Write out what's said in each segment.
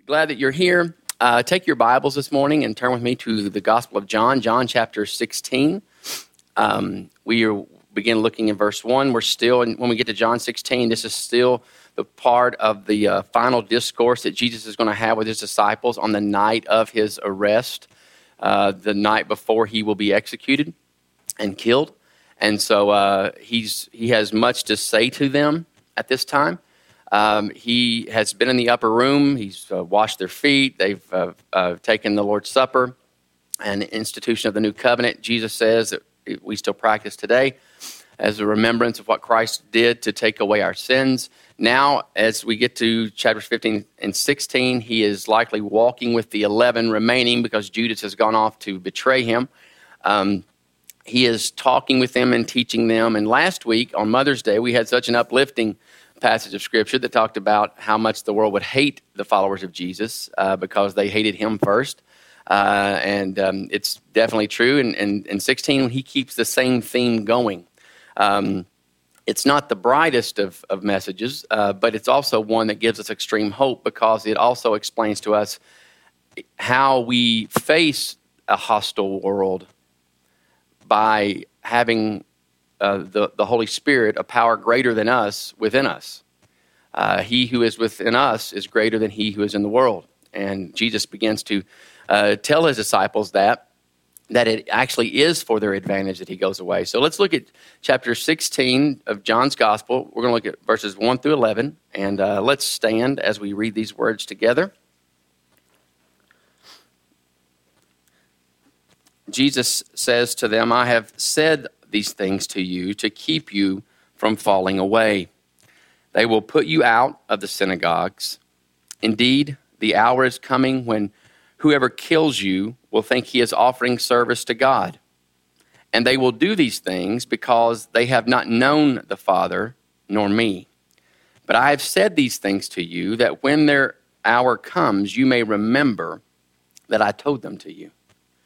glad that you're here. Take your Bibles this morning and turn with me to the Gospel of John, John chapter 16. We begin looking in verse 1. We're still, and when we get to John 16, this is still the part of the final discourse that Jesus is going to have with his disciples on the night of his arrest, the night before he will be executed and killed. And so he has much to say to them at this time. He has been in the upper room. He's washed their feet. They've taken the Lord's Supper, an institution of the new covenant. Jesus says that we still practice today as a remembrance of what Christ did to take away our sins. Now, as we get to chapters 15 and 16, he is likely walking with the 11 remaining because Judas has gone off to betray him. He is talking with them and teaching them. And last week on Mother's Day, we had such an uplifting passage of Scripture that talked about how much the world would hate the followers of Jesus because they hated him first. And it's definitely true. And in 16, he keeps the same theme going. It's not the brightest of messages, but it's also one that gives us extreme hope because it also explains to us how we face a hostile world by having the Holy Spirit, a power greater than us, within us. He who is within us is greater than he who is in the world. And Jesus begins to tell his disciples that it actually is for their advantage that he goes away. So let's look at chapter 16 of John's Gospel. We're going to look at verses 1 through 11, and let's stand as we read these words together. Jesus says to them, "I have said these things to you to keep you from falling away. They will put you out of the synagogues. Indeed, the hour is coming when whoever kills you will think he is offering service to God. And they will do these things because they have not known the Father nor me. But I have said these things to you that when their hour comes, you may remember that I told them to you.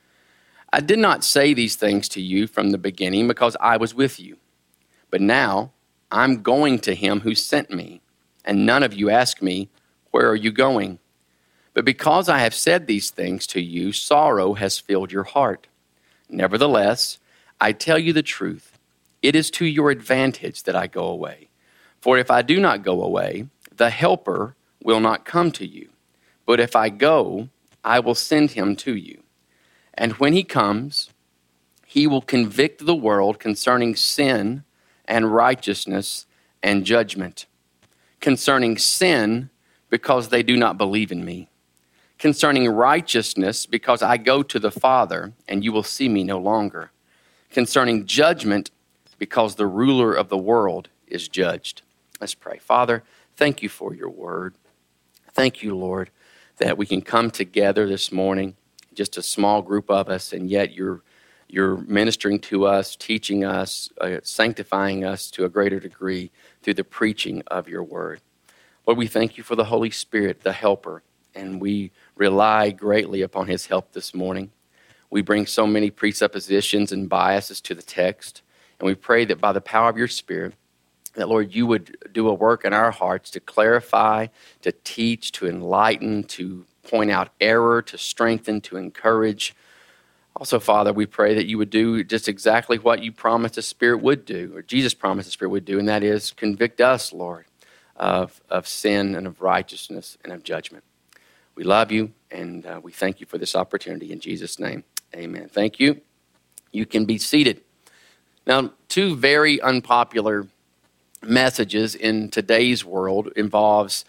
I did not say these things to you from the beginning because I was with you. But now I'm going to him who sent me, and none of you ask me, 'Where are you going?' But because I have said these things to you, sorrow has filled your heart. Nevertheless, I tell you the truth. It is to your advantage that I go away. For if I do not go away, the Helper will not come to you. But if I go, I will send him to you. And when he comes, he will convict the world concerning sin and righteousness and judgment. Concerning sin, because they do not believe in me. Concerning righteousness, because I go to the Father, and you will see me no longer. Concerning judgment, because the ruler of the world is judged." Let's pray. Father, thank you for your word. Thank you, Lord, that we can come together this morning, just a small group of us, and yet you're ministering to us, teaching us, sanctifying us to a greater degree through the preaching of your word. Lord, we thank you for the Holy Spirit, the helper, and we rely greatly upon his help this morning. We bring so many presuppositions and biases to the text, and we pray that by the power of your Spirit, that, Lord, you would do a work in our hearts to clarify, to teach, to enlighten, to point out error, to strengthen, to encourage. Also, Father, we pray that you would do just exactly what you promised the Spirit would do, or Jesus promised the Spirit would do, and that is convict us, Lord, of sin and of righteousness and of judgment. We love you, and we thank you for this opportunity. In Jesus' name, amen. Thank you. You can be seated. Now, two very unpopular messages in today's world involves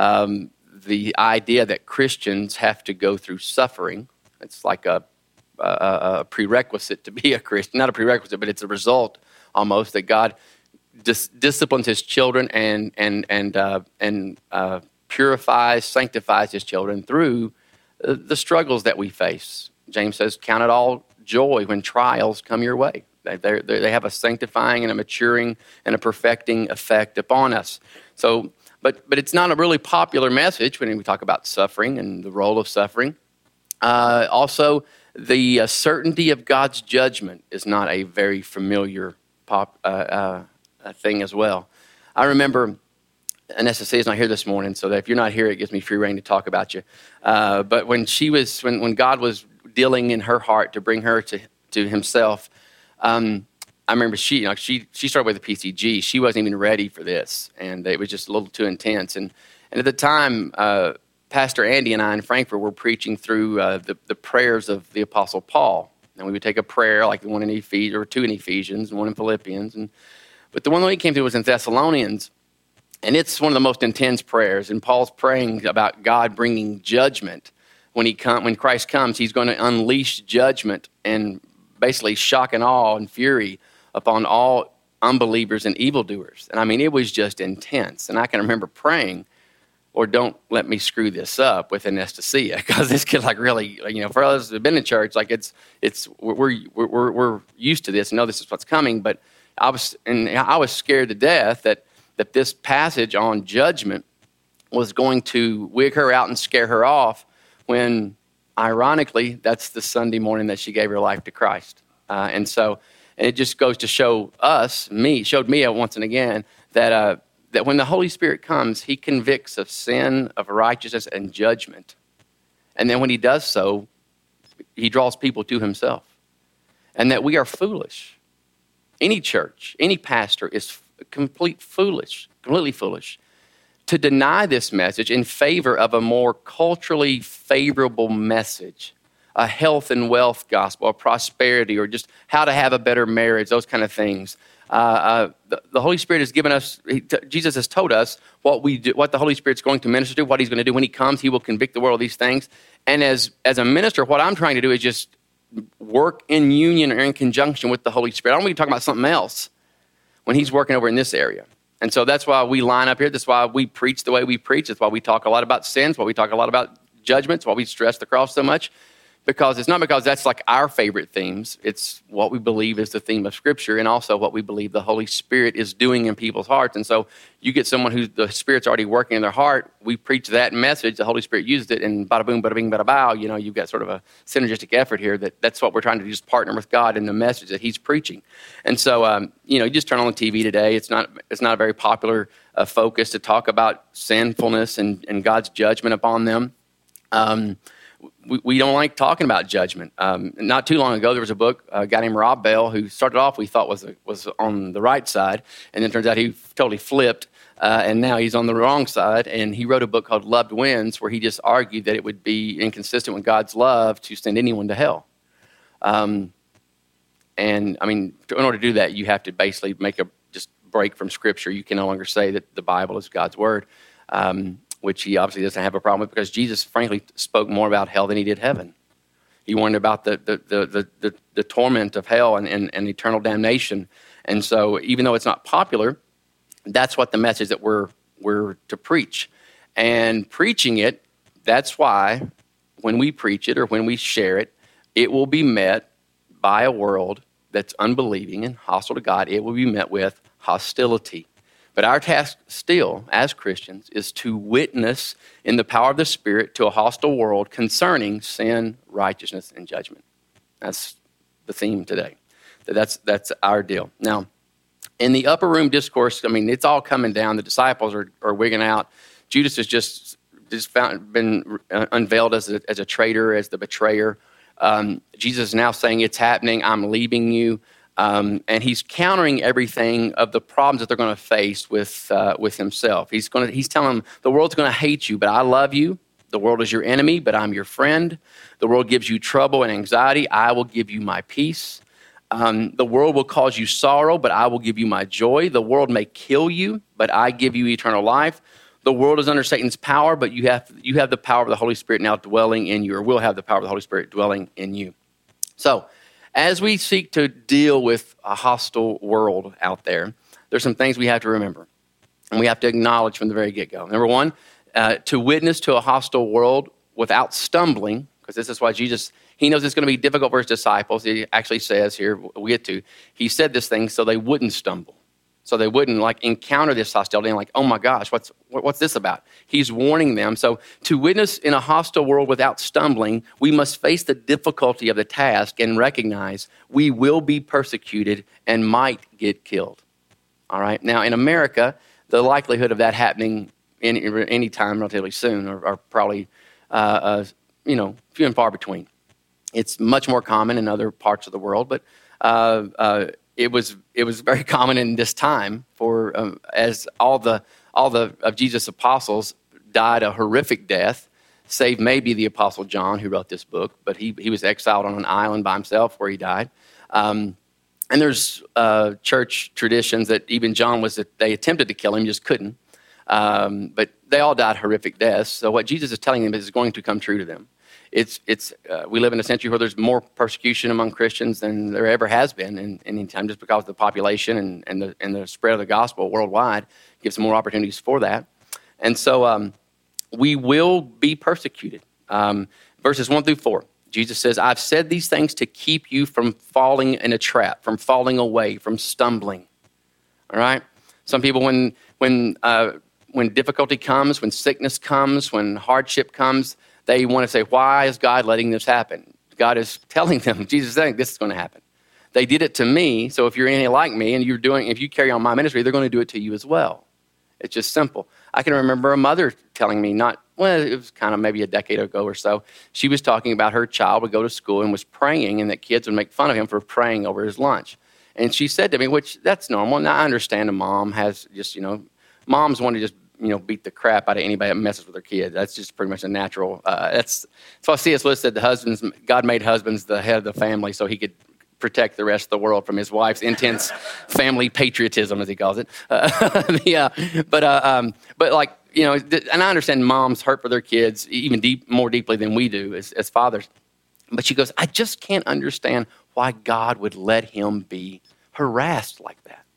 the idea that Christians have to go through suffering. It's like a prerequisite to be a Christian. Not a prerequisite, but it's a result almost that God disciplines his children and purifies, sanctifies his children through the struggles that we face. James says, count it all joy when trials come your way. They have a sanctifying and a maturing and a perfecting effect upon us. So, but it's not a really popular message when we talk about suffering and the role of suffering. Also, the certainty of God's judgment is not a very familiar thing as well. I remember Anestasia is not here this morning, so that if you're not here, it gives me free rein to talk about you. But when God was dealing in her heart to bring her to himself, I remember she started with a PCG. She wasn't even ready for this, and it was just a little too intense. And at the time, Pastor Andy and I in Frankfurt were preaching through the prayers of the Apostle Paul. And we would take a prayer like the one in Ephesians, or two in Ephesians, and one in Philippians. But the one that we came to was in Thessalonians. And it's one of the most intense prayers. And Paul's praying about God bringing judgment. When Christ comes, he's going to unleash judgment and basically shock and awe and fury upon all unbelievers and evildoers. And I mean, it was just intense. And I can remember praying, or don't let me screw this up with Anastasia, because this kid, like, really, for us who've been in church, like we're used to this and know this is what's coming. But I was scared to death that this passage on judgment was going to wig her out and scare her off, when, ironically, that's the Sunday morning that she gave her life to Christ. And it just goes to showed me once and again that when the Holy Spirit comes, he convicts of sin, of righteousness, and judgment. And then when he does so, he draws people to himself. And that we are foolish. Any church, any pastor is completely foolish to deny this message in favor of a more culturally favorable message, a health and wealth gospel, a prosperity, or just how to have a better marriage, those kind of things. The Holy Spirit has given us, Jesus has told us what we do, what the Holy Spirit's going to minister to, what he's going to do when he comes. He will convict the world of these things. And as a minister, what I'm trying to do is just work in union or in conjunction with the Holy Spirit. I don't want to be talking about something else when he's working over in this area. And so that's why we line up here. That's why we preach the way we preach. That's why we talk a lot about sins, why we talk a lot about judgments, why we stress the cross so much. Because it's not because that's like our favorite themes. It's what we believe is the theme of Scripture, and also what we believe the Holy Spirit is doing in people's hearts. And so you get someone who the Spirit's already working in their heart. We preach that message. The Holy Spirit used it, and bada boom, bada bing, bada bow. You've got sort of a synergistic effort here. That's what we're trying to do, just partner with God in the message that he's preaching. And so, you just turn on the TV today. It's not a very popular focus to talk about sinfulness and God's judgment upon them. We don't like talking about judgment. Not too long ago, there was a book, a guy named Rob Bell, who started off we thought was on the right side, and then it turns out he totally flipped, and now he's on the wrong side. And he wrote a book called Loved Wins, where he just argued that it would be inconsistent with God's love to send anyone to hell. And I mean, in order to do that, you have to basically make a just break from Scripture. You can no longer say that the Bible is God's word. Which he obviously doesn't have a problem with, because Jesus, frankly, spoke more about hell than he did heaven. He warned about the torment of hell and eternal damnation. And so, even though it's not popular, that's what the message that we're to preach. And preaching it, that's why when we preach it or when we share it, it will be met by a world that's unbelieving and hostile to God. It will be met with hostility. But our task still, as Christians, is to witness in the power of the Spirit to a hostile world concerning sin, righteousness, and judgment. That's the theme today. That's our deal. Now, in the upper room discourse, I mean, it's all coming down. The disciples are wigging out. Judas has just been unveiled as a traitor, as the betrayer. Jesus is now saying, it's happening, I'm leaving you. And he's countering everything of the problems that they're going to face with himself. He's telling them, the world's going to hate you, but I love you. The world is your enemy, but I'm your friend. The world gives you trouble and anxiety. I will give you my peace. The world will cause you sorrow, but I will give you my joy. The world may kill you, but I give you eternal life. The world is under Satan's power, but you have the power of the Holy Spirit now dwelling in you, or will have the power of the Holy Spirit dwelling in you. So, as we seek to deal with a hostile world out there, there's some things we have to remember, and we have to acknowledge from the very get-go. Number one, to witness to a hostile world without stumbling, because this is why Jesus, he knows it's going to be difficult for his disciples. He actually says here, we get to, he said this thing so they wouldn't stumble, so they wouldn't encounter this hostility and oh my gosh, what's this about? He's warning them. So to witness in a hostile world without stumbling, we must face the difficulty of the task and recognize we will be persecuted and might get killed. All right. Now in America, the likelihood of that happening any time relatively soon are probably, few and far between. It's much more common in other parts of the world, but it was very common in this time for as all the of Jesus' apostles died a horrific death, save maybe the Apostle John, who wrote this book, but he was exiled on an island by himself where he died. And there's church traditions that even John they attempted to kill him, just couldn't. But they all died horrific deaths. So what Jesus is telling them is going to come true to them. We live in a century where there's more persecution among Christians than there ever has been in any time, just because of the population and the spread of the gospel worldwide gives more opportunities for that. And so we will be persecuted. Verses 1 through 4, Jesus says, I've said these things to keep you from falling in a trap, from falling away, from stumbling. All right? Some people, when difficulty comes, when sickness comes, when hardship comes, they want to say, why is God letting this happen? God is telling them, Jesus is saying, this is going to happen. They did it to me, so if you're anything like me and if you carry on my ministry, they're going to do it to you as well. It's just simple. I can remember a mother telling me it was kind of maybe a decade ago or so. She was talking about her child would go to school and was praying, and that kids would make fun of him for praying over his lunch. And she said to me, which that's normal. Now, I understand a mom has just, moms want to just, beat the crap out of anybody that messes with their kid. That's just pretty much a natural. That's why C.S. Lewis said God made husbands the head of the family so he could protect the rest of the world from his wife's intense family patriotism, as he calls it. But and I understand moms hurt for their kids even more deeply than we do as fathers. But she goes, I just can't understand why God would let him be harassed like that.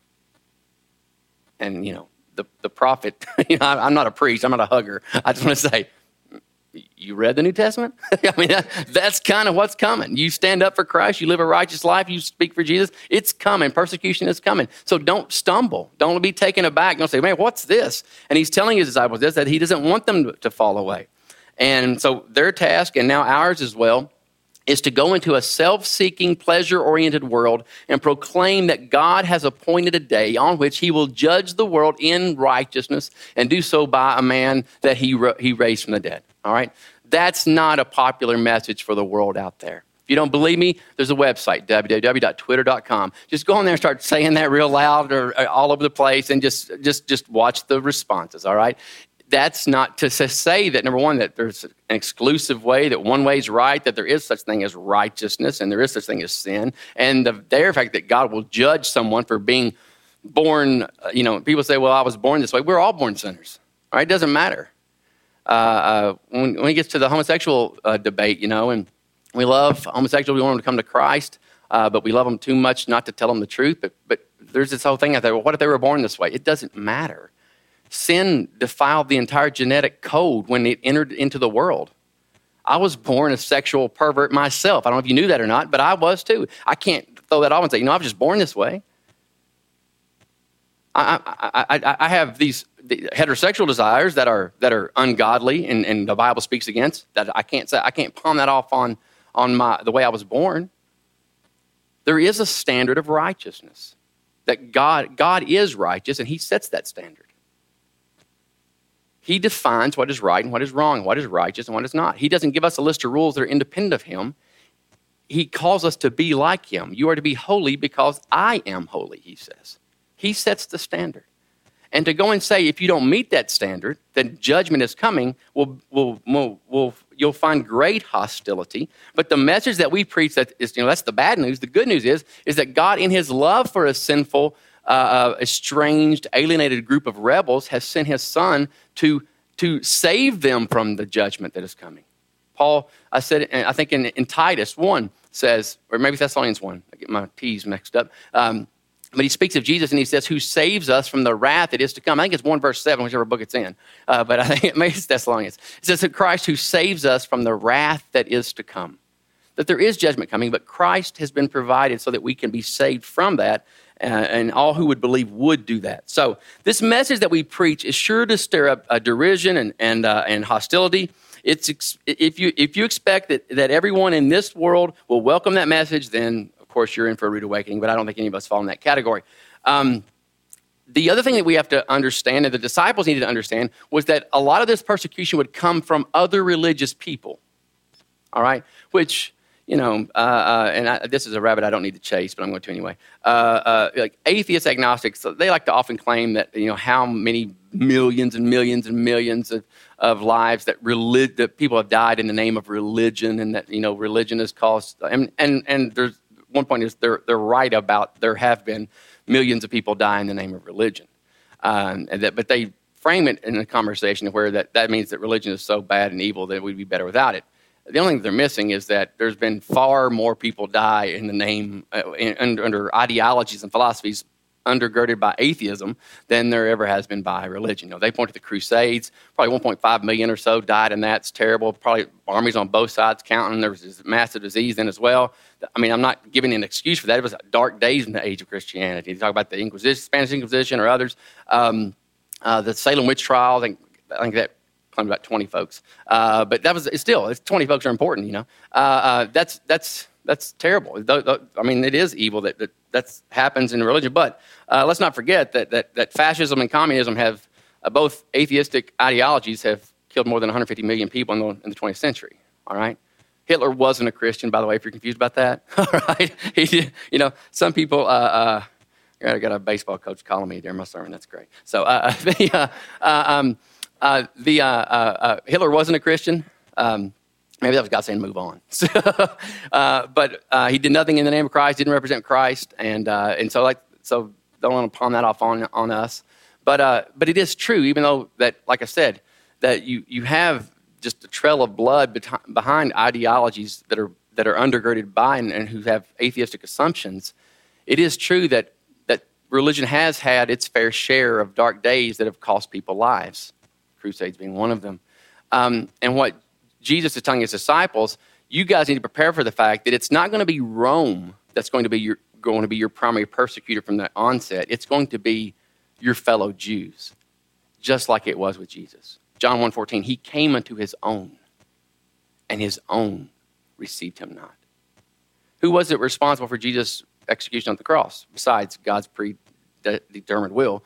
And, the prophet, I'm not a priest, I'm not a hugger. I just want to say, you read the New Testament? I mean, that's kind of what's coming. You stand up for Christ, you live a righteous life, you speak for Jesus, it's coming. Persecution is coming. So don't stumble. Don't be taken aback. Don't say, man, what's this? And he's telling his disciples this, that he doesn't want them to fall away. And so their task, and now ours as well, is to go into a self-seeking, pleasure-oriented world and proclaim that God has appointed a day on which he will judge the world in righteousness and do so by a man that he raised from the dead. All right? That's not a popular message for the world out there. If you don't believe me, there's a website, www.twitter.com. Just go on there and start saying that real loud or all over the place and just watch the responses, all right? That's not to say that, number one, that there's an exclusive way, that one way is right, that there is such thing as righteousness and there is such thing as sin. And the very fact that God will judge someone for being born, people say, well, I was born this way. We're all born sinners, all right? It doesn't matter. When it gets to the homosexual debate, and we love homosexuals, we want them to come to Christ, but we love them too much not to tell them the truth. But there's this whole thing out there, well, what if they were born this way? It doesn't matter. Sin defiled the entire genetic code when it entered into the world. I was born a sexual pervert myself. I don't know if you knew that or not, but I was too. I can't throw that off and say, I was just born this way. I have these heterosexual desires that are ungodly and the Bible speaks against, that I can't palm that off on the way I was born. There is a standard of righteousness that God is righteous and he sets that standard. He defines what is right and what is wrong, what is righteous and what is not. He doesn't give us a list of rules that are independent of him. He calls us to be like him. You are to be holy because I am holy, he says. He sets the standard. And to go and say, if you don't meet that standard, then judgment is coming, you'll find great hostility. But the message that we preach, that's the bad news. The good news is that God, in his love for a sinful, estranged, alienated group of rebels, has sent his son to save them from the judgment that is coming. Paul, I think in Titus 1 says, or maybe Thessalonians 1, I get my T's mixed up, but he speaks of Jesus and he says, who saves us from the wrath that is to come. I think it's 1 verse 7, whichever book it's in. But I think maybe it's Thessalonians. It says that Christ who saves us from the wrath that is to come. That there is judgment coming, but Christ has been provided so that we can be saved from that. And all who would believe would do that. So this message that we preach is sure to stir up derision and hostility. If you expect that everyone in this world will welcome that message, then of course you're in for a rude awakening. But I don't think any of us fall in that category. The other thing that we have to understand, and the disciples needed to understand, was that a lot of this persecution would come from other religious people, all right? Which, this is a rabbit I don't need to chase, but I'm going to anyway. Like atheists, agnostics, they like to often claim that, how many millions and millions and millions of lives that people have died in the name of religion, and that, religion has caused, and there's one point is they're right about there have been millions of people die in the name of religion. But they frame it in a conversation where that means that religion is so bad and evil that we'd be better without it. The only thing they're missing is that there's been far more people die in the name, under ideologies and philosophies undergirded by atheism than there ever has been by religion. They point to the Crusades, probably 1.5 million or so died in that. It's terrible. Probably armies on both sides counting. There was this massive disease then as well. I mean, I'm not giving an excuse for that. It was dark days in the age of Christianity. You talk about the Inquisition, Spanish Inquisition or others. The Salem witch trial, I think that claimed about 20 folks. But it's 20 folks are important, That's terrible. I mean, it is evil that happens in religion. But let's not forget that fascism and communism have both atheistic ideologies have killed more than 150 million people in the 20th century. All right, Hitler wasn't a Christian, by the way. If you're confused about that, all right. Some people. I got a baseball coach calling me during my sermon. That's great. So Hitler wasn't a Christian. Maybe that was God saying, move on. But he did nothing in the name of Christ, didn't represent Christ. And so don't want to pawn that off on us. But it is true, even though that, like I said, that you have just a trail of blood behind ideologies that are undergirded by and who have atheistic assumptions. It is true that religion has had its fair share of dark days that have cost people lives, Crusades being one of them. And what Jesus is telling his disciples, you guys need to prepare for the fact that it's not going to be Rome that's going to be your primary persecutor from the onset. It's going to be your fellow Jews, just like it was with Jesus. John 1:14, he came unto his own, and his own received him not. Who was it responsible for Jesus' execution on the cross, besides God's predetermined will?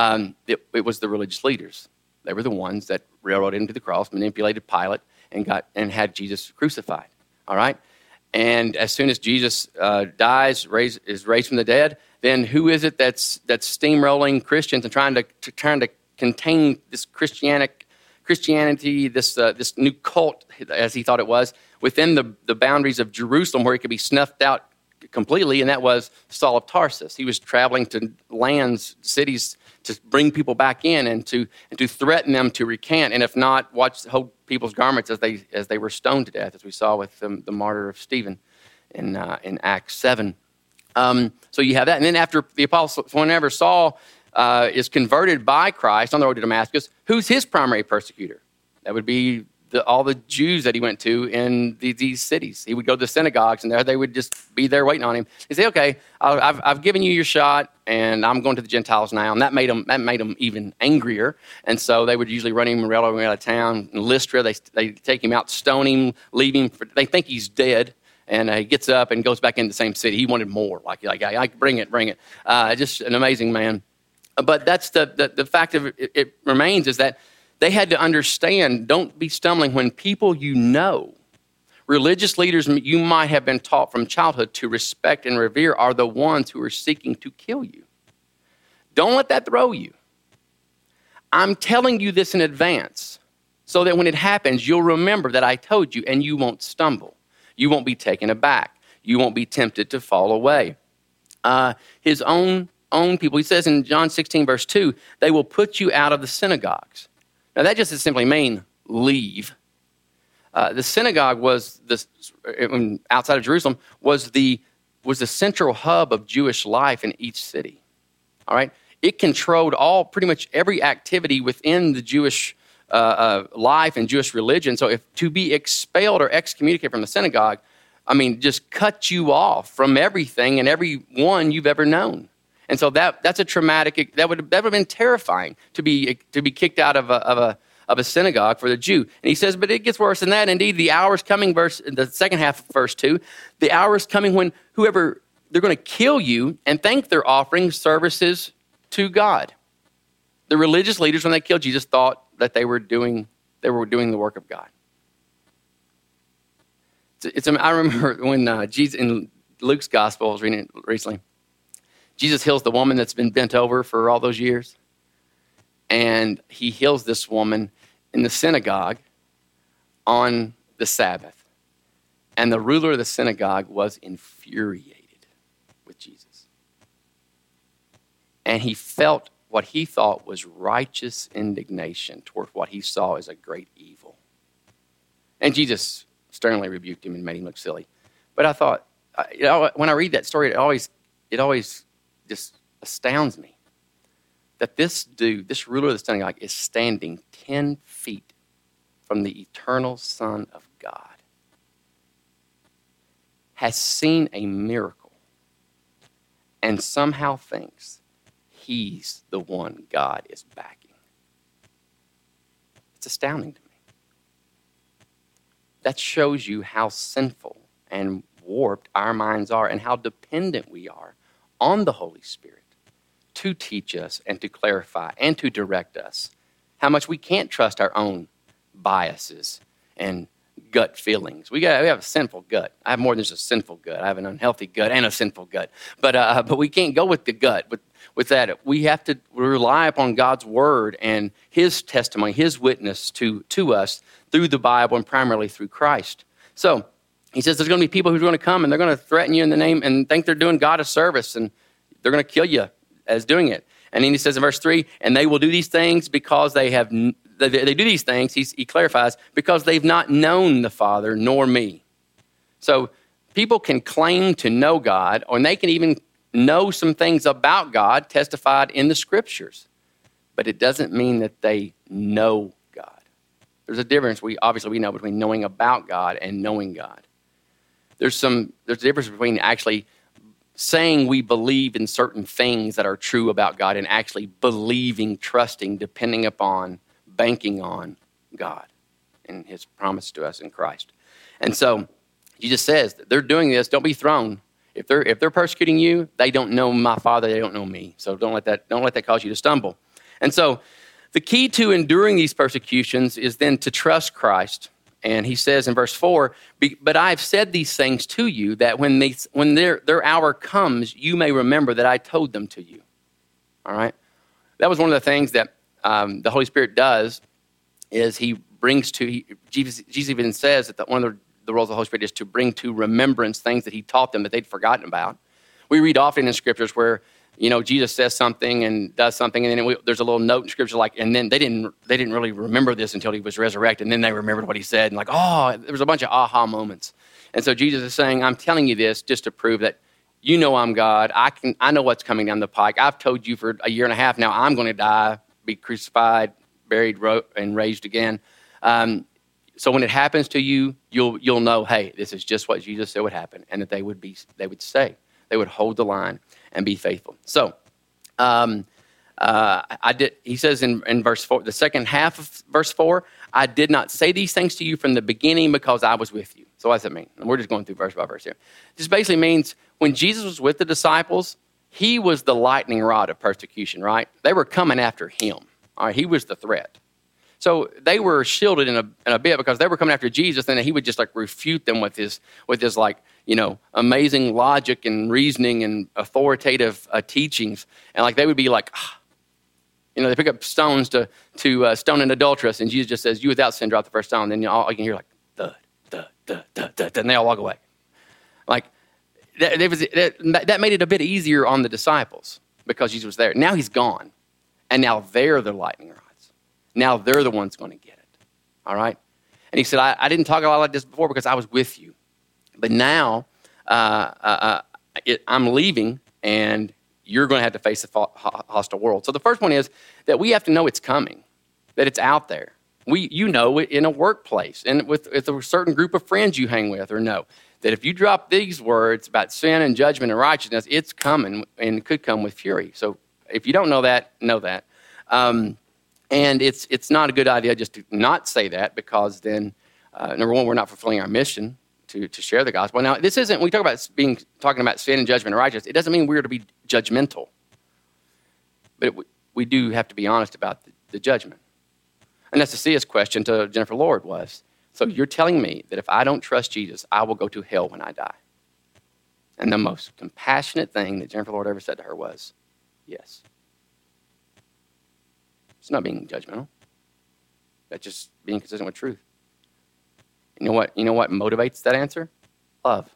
It was the religious leaders. They were the ones that railroaded him to the cross, manipulated Pilate, and had Jesus crucified. All right? And as soon as Jesus dies, is raised from the dead, then who is it that's steamrolling Christians and trying to contain this Christianity, this new cult, as he thought it was, within the boundaries of Jerusalem, where it could be snuffed out completely? And that was Saul of Tarsus. He was traveling to lands, cities, to bring people back in and to threaten them to recant, and if not, hold people's garments as they were stoned to death, as we saw with the martyr of Stephen in Acts 7. So you have that, and then after the apostle, whenever Saul is converted by Christ on the road to Damascus, who's his primary persecutor? That would be all the Jews that he went to in these cities. He would go to the synagogues, and there they would just be there waiting on him. He'd say, "Okay, I've given you your shot, and I'm going to the Gentiles now." And that made them even angrier. And so they would usually run him out of town. In Lystra, they take him out, stone him, leave him. They think he's dead, and he gets up and goes back into the same city. He wanted more. Like bring it. Just an amazing man. But that's the fact of it remains is that they had to understand, don't be stumbling when people religious leaders you might have been taught from childhood to respect and revere, are the ones who are seeking to kill you. Don't let that throw you. I'm telling you this in advance so that when it happens, you'll remember that I told you, and you won't stumble. You won't be taken aback. You won't be tempted to fall away. His own people, he says in John 16, verse 2, they will put you out of the synagogues. Now, that just simply means leave. The synagogue was outside of Jerusalem was the central hub of Jewish life in each city. All right, it controlled pretty much every activity within the Jewish life and Jewish religion. So, if to be expelled or excommunicated from the synagogue, just cut you off from everything and everyone you've ever known. And so that's a traumatic. That would have been terrifying to be kicked out of a synagogue for the Jew. And he says, but it gets worse than that. Indeed, the hour is coming. The second half of verse 2, the hour is coming when they're going to kill you and thank their offerings, services to God. The religious leaders, when they killed Jesus, thought that they were doing the work of God. I remember when Jesus, in Luke's gospel, I was reading it recently, Jesus heals the woman that's been bent over for all those years. And he heals this woman in the synagogue on the Sabbath. And the ruler of the synagogue was infuriated with Jesus. And he felt what he thought was righteous indignation toward what he saw as a great evil. And Jesus sternly rebuked him and made him look silly. But I thought, when I read that story, it always just astounds me that this dude, this ruler of the synagogue, is standing 10 feet from the eternal Son of God, has seen a miracle, and somehow thinks he's the one God is backing. It's astounding to me. That shows you how sinful and warped our minds are and how dependent we are on the Holy Spirit to teach us and to clarify and to direct us. How much we can't trust our own biases and gut feelings. We have a sinful gut. I have more than just a sinful gut. I have an unhealthy gut and a sinful gut. But we can't go with the gut. With that, we have to rely upon God's word and his testimony, his witness to us through the Bible and primarily through Christ. So he says there's going to be people who are going to come and they're going to threaten you in the name and think they're doing God a service, and they're going to kill you as doing it. And then he says in verse 3, and they will do these things because they do these things, he clarifies, because they've not known the Father nor me. So people can claim to know God, or they can even know some things about God testified in the Scriptures. But it doesn't mean that they know God. There's a difference, we know, between knowing about God and knowing God. There's a difference between actually saying we believe in certain things that are true about God and actually believing, trusting, depending upon, banking on God and his promise to us in Christ. And so Jesus says that they're doing this. Don't be thrown. If they're persecuting you, they don't know my Father. They don't know me. So don't let that cause you to stumble. And so the key to enduring these persecutions is then to trust Christ. And he says in verse 4, but I've said these things to you that when their hour comes, you may remember that I told them to you. All right? That was one of the things that the Holy Spirit does, is he brings to, Jesus even says that one of the roles of the Holy Spirit is to bring to remembrance things that he taught them that they'd forgotten about. We read often in Scriptures where, Jesus says something and does something, and then there's a little note in Scripture and then they didn't really remember this until he was resurrected, and then they remembered what he said, and there was a bunch of aha moments. And so Jesus is saying, I'm telling you this just to prove that you know I'm God. I know what's coming down the pike. I've told you for a year and a half now I'm going to die, be crucified, buried, and raised again. So when it happens to you, you'll know, hey, this is just what Jesus said would happen, and that they would hold the line and be faithful. So, he says in verse 4, the second half of verse 4, I did not say these things to you from the beginning because I was with you. So what does that mean? And we're just going through verse by verse here. This basically means when Jesus was with the disciples, he was the lightning rod of persecution, right? They were coming after him. All right, he was the threat. So they were shielded in a bit because they were coming after Jesus, and he would just refute them with his amazing logic and reasoning and authoritative teachings, and they would be they pick up stones to stone an adulteress, and Jesus just says, "You without sin, drop the first stone." Then all you can hear thud, thud, thud, thud, thud, and they all walk away. That made it a bit easier on the disciples because Jesus was there. Now he's gone, and now they're the lightning rods. Now they're the ones going to get it, all right? And he said, I didn't talk a lot like this before because I was with you. But now I'm leaving, and you're going to have to face a hostile world. So the first one is that we have to know it's coming, that it's out there. You know it in a workplace and with a certain group of friends you hang with, or know that if you drop these words about sin and judgment and righteousness, it's coming and could come with fury. So if you don't know that, know that. And it's not a good idea just to not say that, because then, number one, we're not fulfilling our mission to share the gospel. Now, this isn't, when we talk about talking about sin and judgment and righteousness, it doesn't mean we're to be judgmental. But we do have to be honest about the judgment. And that's the C.S. question to Jennifer Lord was, so you're telling me that if I don't trust Jesus, I will go to hell when I die? And the most compassionate thing that Jennifer Lord ever said to her was, yes. It's not being judgmental. That's just being consistent with truth. You know what motivates that answer? Love.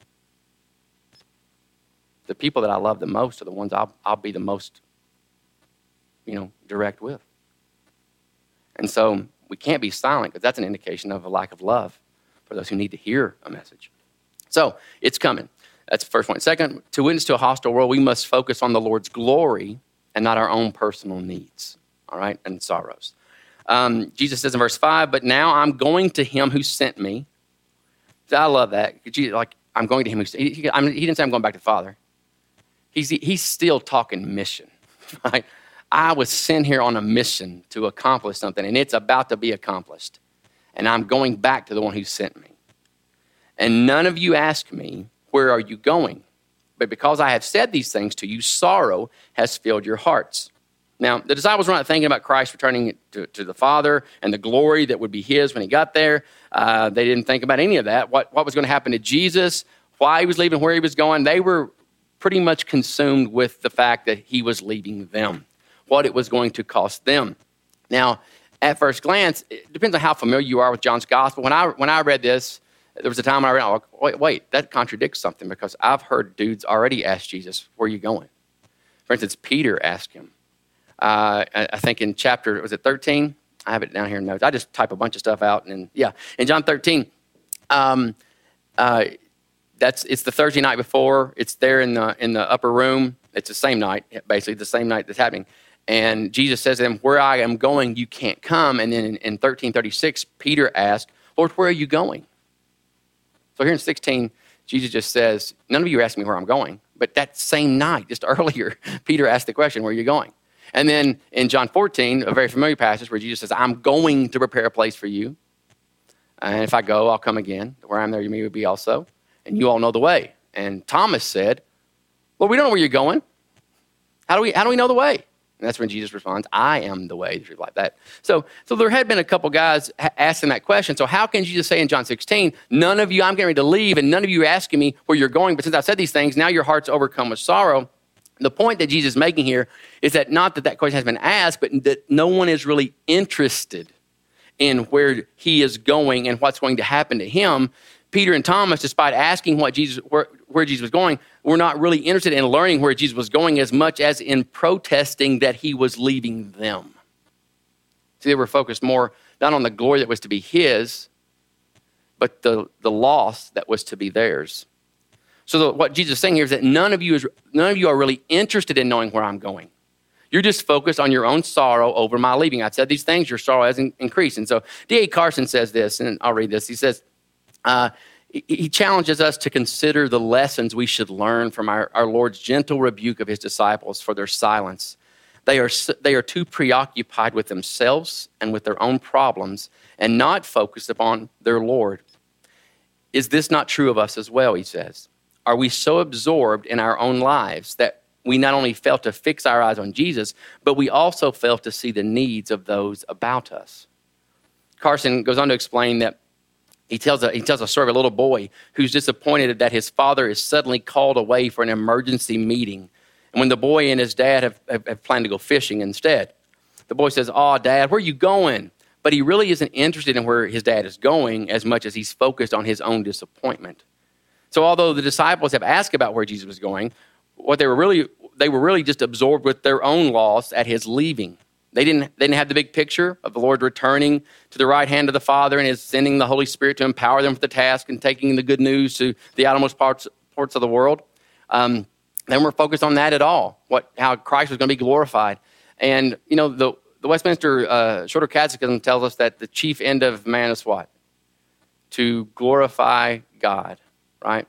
The people that I love the most are the ones I'll be the most, direct with. And so we can't be silent, because that's an indication of a lack of love for those who need to hear a message. So it's coming. That's the first point. Second, to witness to a hostile world, we must focus on the Lord's glory and not our own personal needs, all right, and sorrows. Jesus says in verse 5, but now I'm going to him who sent me. I love that. I'm going to him who sent me. He didn't say I'm going back to the Father. He's still talking mission, right? I was sent here on a mission to accomplish something, and it's about to be accomplished. And I'm going back to the one who sent me. And none of you ask me, where are you going? But because I have said these things to you, sorrow has filled your hearts. Now, the disciples were not thinking about Christ returning to the Father and the glory that would be his when he got there. They didn't think about any of that. What was going to happen to Jesus, why he was leaving, where he was going. They were pretty much consumed with the fact that he was leaving them, what it was going to cost them. Now, at first glance, it depends on how familiar you are with John's gospel. When I read this, there was a time when I read, wait, that contradicts something, because I've heard dudes already ask Jesus, where are you going? For instance, Peter asked him. I think in chapter, was it 13? I have it down here in notes. I just type a bunch of stuff out. And in John 13, it's the Thursday night before. It's there in the upper room. It's the same night, basically, the same night that's happening. And Jesus says to them, where I am going, you can't come. And then in 13:36, Peter asked, Lord, where are you going? So here in 16, Jesus just says, none of you are asking me where I'm going. But that same night, just earlier, Peter asked the question, where are you going? And then in John 14, a very familiar passage where Jesus says, I'm going to prepare a place for you. And if I go, I'll come again. Where I'm there, you may be also. And you all know the way. And Thomas said, well, we don't know where you're going. How do we know the way? And that's when Jesus responds, I am the way, the truth, like that. So there had been a couple guys asking that question. So how can Jesus say in John 16, none of you, I'm getting ready to leave, and none of you are asking me where you're going, but since I've said these things, now your heart's overcome with sorrow. The point that Jesus is making here is that not that question has been asked, but that no one is really interested in where he is going and what's going to happen to him. Peter and Thomas, despite asking where Jesus was going, were not really interested in learning where Jesus was going as much as in protesting that he was leaving them. See, they were focused more not on the glory that was to be his, but the loss that was to be theirs. So what Jesus is saying here is that none of you are really interested in knowing where I'm going. You're just focused on your own sorrow over my leaving. I've said these things, your sorrow has increased. And so D.A. Carson says this, and I'll read this. He says, he challenges us to consider the lessons we should learn from our Lord's gentle rebuke of his disciples for their silence. They are too preoccupied with themselves and with their own problems and not focused upon their Lord. Is this not true of us as well, he says? Are we so absorbed in our own lives that we not only fail to fix our eyes on Jesus, but we also fail to see the needs of those about us? Carson goes on to explain that he tells a story of a little boy who's disappointed that his father is suddenly called away for an emergency meeting. And when the boy and his dad have planned to go fishing instead, the boy says, "Oh, Dad, where are you going?" But he really isn't interested in where his dad is going as much as he's focused on his own disappointment. So although the disciples have asked about where Jesus was going, they were really just absorbed with their own loss at his leaving. They didn't have the big picture of the Lord returning to the right hand of the Father and is sending the Holy Spirit to empower them for the task and taking the good news to the outermost parts of the world. They weren't focused on that at all, how Christ was going to be glorified. And, the Westminster Shorter Catechism tells us that the chief end of man is what? To glorify God, right?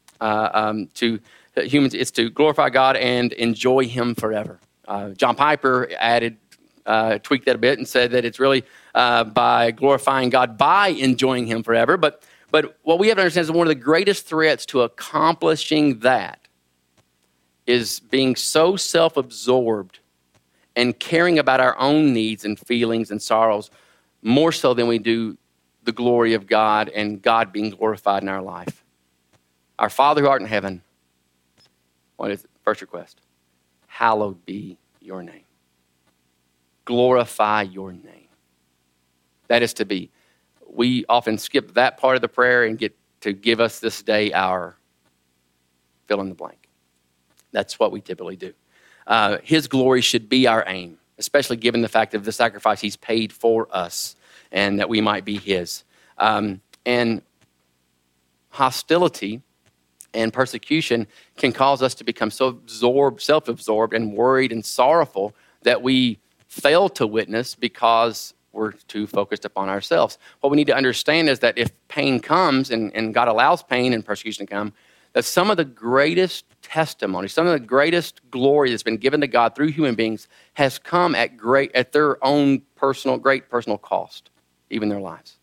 To humans, it's to glorify God and enjoy him forever. John Piper tweaked that a bit and said that it's really by glorifying God by enjoying him forever. But what we have to understand is that one of the greatest threats to accomplishing that is being so self-absorbed and caring about our own needs and feelings and sorrows more so than we do the glory of God and God being glorified in our life. Our Father who art in heaven, what is it? First request, hallowed be your name. Glorify your name. That is to be. We often skip that part of the prayer and get to give us this day our fill in the blank. That's what we typically do. His glory should be our aim, especially given the fact of the sacrifice he's paid for us and that we might be his. And hostility and persecution can cause us to become so self-absorbed and worried and sorrowful that we fail to witness because we're too focused upon ourselves. What we need to understand is that if pain comes, and God allows pain and persecution to come, that some of the greatest testimony, some of the greatest glory that's been given to God through human beings has come at their own great personal cost, even their lives.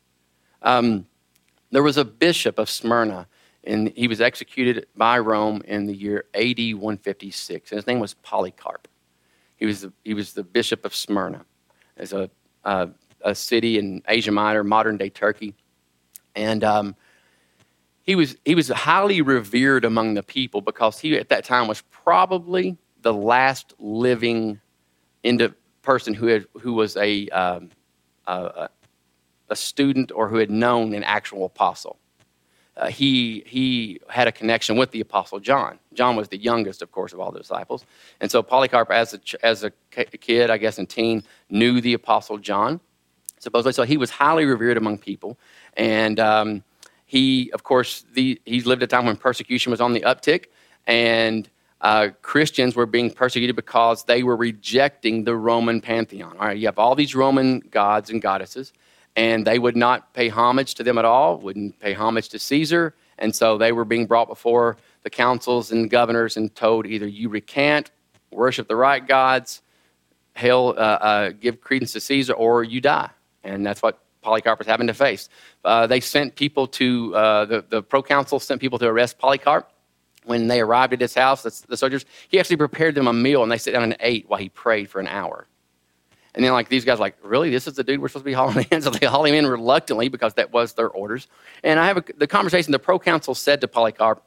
There was a bishop of Smyrna, and he was executed by Rome in the year AD 156, and his name was Polycarp. He was the bishop of Smyrna. It's a city in Asia Minor, modern-day Turkey. And he was highly revered among the people because he, at that time, was probably the last living person who was a student or who had known an actual apostle. He had a connection with the apostle John. John was the youngest, of course, of all the disciples. And so Polycarp, as a kid, I guess, and teen, knew the apostle John, supposedly. So he was highly revered among people. And he, of course, he lived at a time when persecution was on the uptick, and Christians were being persecuted because they were rejecting the Roman pantheon. All right, you have all these Roman gods and goddesses, and they would not pay homage to them at all, wouldn't pay homage to Caesar, and so they were being brought before the councils and governors and told either you recant, worship the right gods, give credence to Caesar, or you die. And that's what Polycarp was having to face. They sent people to, the proconsul sent people to arrest Polycarp. When they arrived at his house, the soldiers, he actually prepared them a meal, and they sat down and ate while he prayed for an hour. And then these guys really, this is the dude we're supposed to be hauling in? So they haul him in reluctantly because that was their orders. And I have the conversation the proconsul said to Polycarp,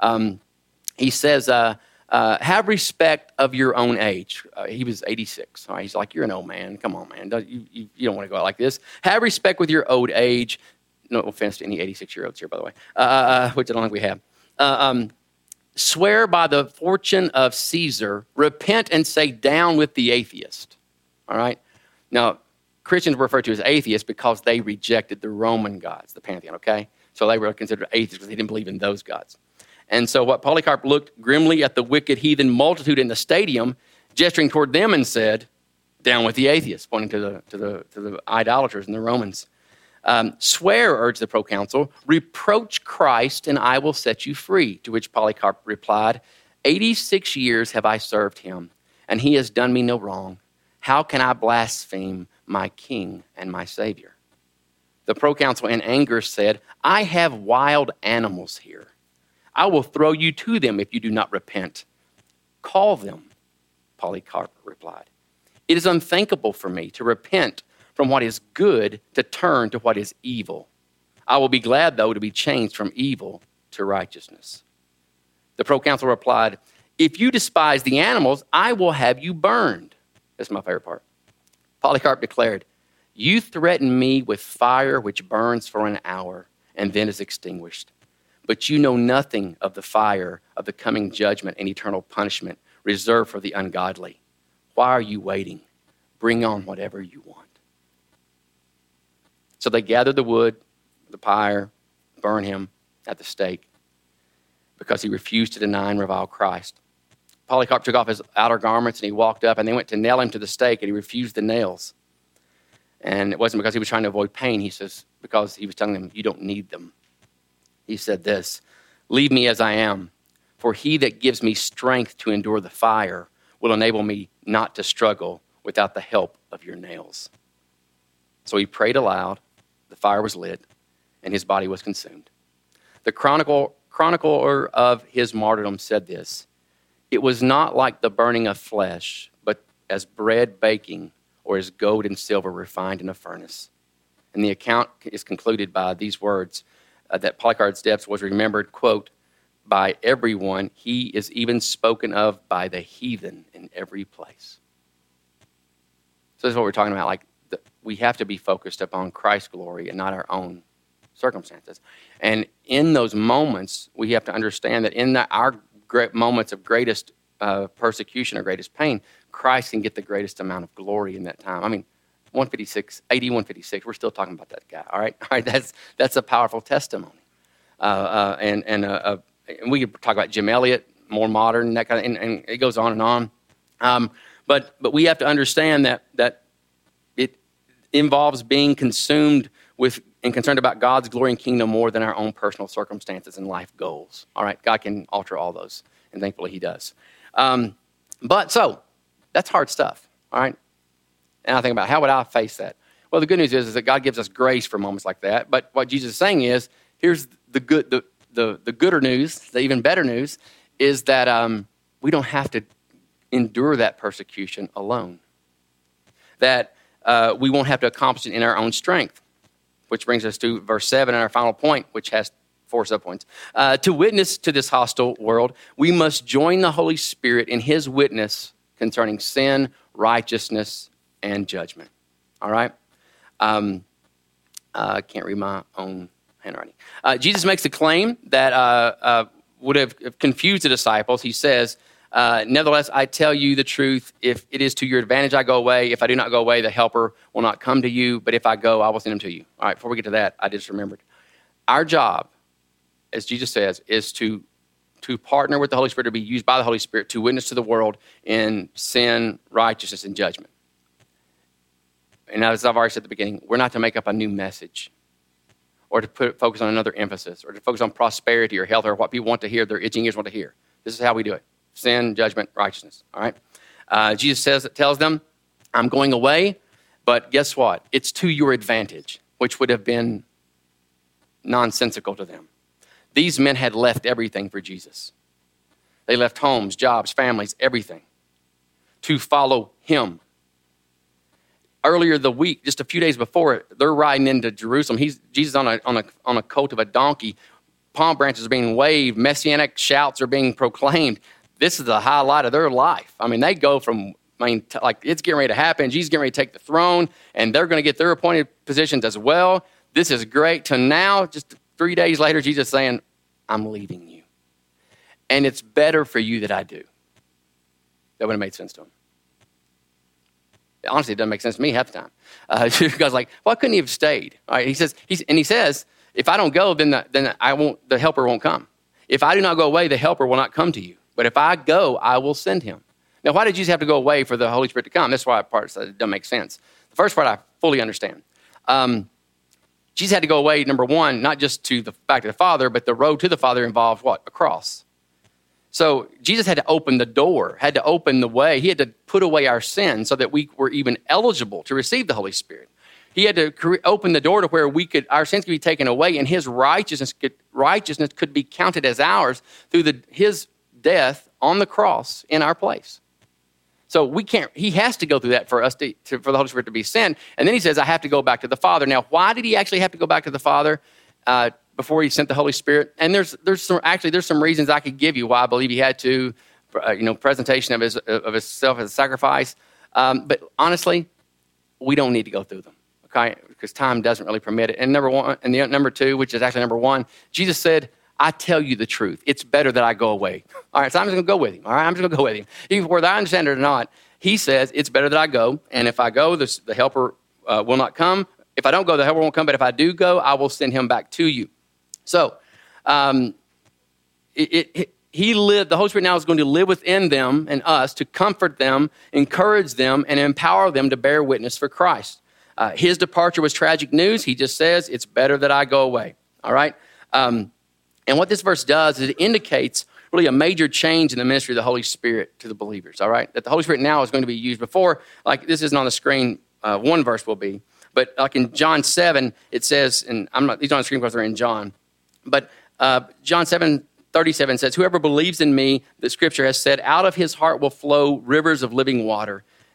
he says, have respect of your own age. He was 86. Right? He's like, you're an old man. Come on, man. You don't want to go out like this. Have respect with your old age. No offense to any 86-year-olds here, by the way, which I don't think we have. Swear by the fortune of Caesar, repent and say down with the atheist. All right? Now, Christians were referred to as atheists because they rejected the Roman gods, the pantheon, okay? So they were considered atheists because they didn't believe in those gods. And so what Polycarp looked grimly at the wicked heathen multitude in the stadium, gesturing toward them and said, down with the atheists, pointing to the idolaters and the Romans. Swear, urged the proconsul, reproach Christ and I will set you free. To which Polycarp replied, 86 years have I served him, and he has done me no wrong. How can I blaspheme my king and my savior? The proconsul in anger said, I have wild animals here. I will throw you to them if you do not repent. Call them, Polycarp replied. It is unthinkable for me to repent from what is good to turn to what is evil. I will be glad, though, to be changed from evil to righteousness. The proconsul replied, if you despise the animals, I will have you burned. That's my favorite part. Polycarp declared, you threaten me with fire which burns for an hour and then is extinguished. But you know nothing of the fire of the coming judgment and eternal punishment reserved for the ungodly. Why are you waiting? Bring on whatever you want. So they gathered the wood, the pyre, burn him at the stake because he refused to deny and revile Christ. Polycarp took off his outer garments and he walked up and they went to nail him to the stake and he refused the nails. And it wasn't because he was trying to avoid pain. He says, because he was telling them, you don't need them. He said this, leave me as I am, for he that gives me strength to endure the fire will enable me not to struggle without the help of your nails. So he prayed aloud, the fire was lit, and his body was consumed. The chronicler of his martyrdom said this, it was not like the burning of flesh, but as bread baking or as gold and silver refined in a furnace. And the account is concluded by these words, that Polycarp's death was remembered, quote, by everyone. He is even spoken of by the heathen in every place. So this is what we're talking about. Like, we have to be focused upon Christ's glory and not our own circumstances. And in those moments, we have to understand that in our great moments of greatest persecution or greatest pain, Christ can get the greatest amount of glory in that time. I mean, 156, AD 156, we're still talking about that guy, all right? All right, that's a powerful testimony. And we could talk about Jim Elliot, more modern, that kind of, and it goes on and on. But we have to understand that it involves being consumed with and concerned about God's glory and kingdom more than our own personal circumstances and life goals. All right, God can alter all those, and thankfully He does. But that's hard stuff, all right? And I think about, how would I face that? Well, the good news is that God gives us grace for moments like that. But what Jesus is saying is, here's the gooder news, the even better news, is that we don't have to endure that persecution alone. That we won't have to accomplish it in our own strength, which brings us to verse 7 and our final point, which has 4 subpoints. To witness to this hostile world, we must join the Holy Spirit in His witness concerning sin, righteousness, and judgment. All right? I can't read my own handwriting. Jesus makes a claim that would have confused the disciples. He says, nevertheless, I tell you the truth. If it is to your advantage I go away, if I do not go away, the Helper will not come to you. But if I go, I will send him to you. All right, before we get to that, I just remembered. Our job, as Jesus says, is to partner with the Holy Spirit, to be used by the Holy Spirit to witness to the world in sin, righteousness, and judgment. And as I've already said at the beginning, we're not to make up a new message or to focus on another emphasis or to focus on prosperity or health or what people want to hear, their itching ears want to hear. This is how we do it. Sin, judgment, righteousness. All right? Jesus tells them, I'm going away, but guess what? It's to your advantage, which would have been nonsensical to them. These men had left everything for Jesus. They left homes, jobs, families, everything to follow Him. Earlier the week, just a few days before, they're riding into Jerusalem. Jesus on a colt of a donkey. Palm branches are being waved. Messianic shouts are being proclaimed. This is the highlight of their life. I mean, they go from, like it's getting ready to happen. Jesus is getting ready to take the throne, and they're going to get their appointed positions as well. This is great. To now, just 3 days later, Jesus saying, I'm leaving you. And it's better for you that I do. That would have made sense to him. Honestly, it doesn't make sense to me half the time. God's like, why couldn't he have stayed? All right, he says, if I don't go, then the Helper won't come. If I do not go away, the Helper will not come to you. But if I go, I will send him. Now, why did Jesus have to go away for the Holy Spirit to come? That's why part it doesn't make sense. The first part I fully understand. Jesus had to go away, number one, not just to the back to the Father, but the road to the Father involved what? A cross. So Jesus had to open the door, had to open the way. He had to put away our sins so that we were even eligible to receive the Holy Spirit. He had to open the door to where our sins could be taken away, and His righteousness could be counted as ours through His death on the cross in our place. So we can't. He has to go through that for us for the Holy Spirit to be sent. And then He says, "I have to go back to the Father." Now, why did He actually have to go back to the Father before He sent the Holy Spirit? And there's some reasons I could give you why I believe He had to. Presentation of Himself as a sacrifice. But honestly, we don't need to go through them. Okay, because time doesn't really permit it. And number two, which is actually number one, Jesus said, I tell you the truth. It's better that I go away. All right, so I'm just going to go with him. All right, I'm just going to go with him. Even whether I understand it or not, he says it's better that I go. And if I go, the Helper will not come. If I don't go, the Helper won't come. But if I do go, I will send him back to you. So the Holy Spirit now is going to live within them and us to comfort them, encourage them, and empower them to bear witness for Christ. His departure was tragic news. He just says, it's better that I go away. All right? And what this verse does is it indicates really a major change in the ministry of the Holy Spirit to the believers, all right? That the Holy Spirit now is going to be used before, like this isn't on the screen, one verse will be, but like in John 7, it says, and these are on the screen because they're in John, but John 7:37 says, whoever believes in me, the scripture has said, out of his heart will flow rivers of living water.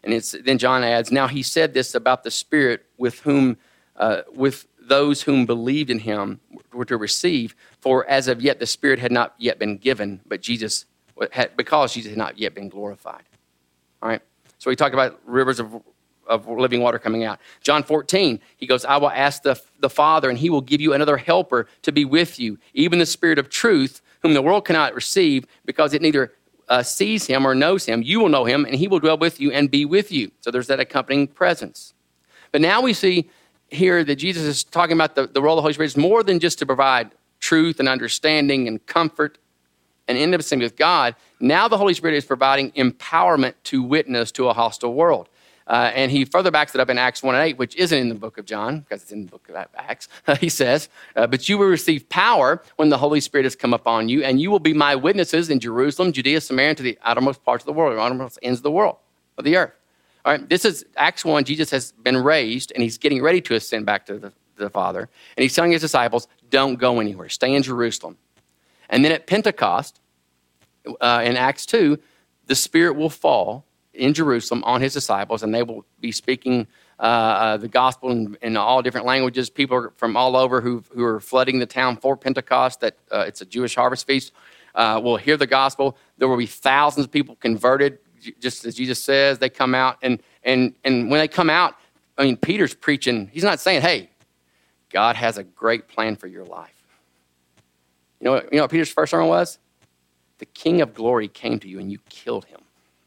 And then John adds, now he said this about the Spirit with those whom believed in him were to receive, for as of yet the Spirit had not yet been given, because Jesus had not yet been glorified. All right? So he talked about rivers of living water coming out. John 14, he goes, I will ask the Father, and he will give you another helper to be with you, even the Spirit of truth, whom the world cannot receive, because it neither sees him or knows him. You will know him, and he will dwell with you and be with you. So there's that accompanying presence. But now we see here that Jesus is talking about the role of the Holy Spirit is more than just to provide truth and understanding and comfort and intimacy with God. Now the Holy Spirit is providing empowerment to witness to a hostile world. And he further backs it up in Acts 1 and 8, which isn't in the book of John, because it's in the book of Acts. He says, but you will receive power when the Holy Spirit has come upon you, and you will be my witnesses in Jerusalem, Judea, Samaria, and to the outermost parts of the world, the outermost ends of the world, of the earth. All right, this is Acts 1. Jesus has been raised, and he's getting ready to ascend back to the Father. And he's telling his disciples, don't go anywhere. Stay in Jerusalem. And then at Pentecost, in Acts 2, the Spirit will fall in Jerusalem on his disciples, and they will be speaking the gospel in all different languages. People from all over who are flooding the town for Pentecost, that it's a Jewish harvest feast, will hear the gospel. There will be thousands of people converted, just as Jesus says. They come out, and when they come out, I mean, Peter's preaching. He's not saying, hey, God has a great plan for your life. You know what Peter's first sermon was? The King of glory came to you, and you killed him.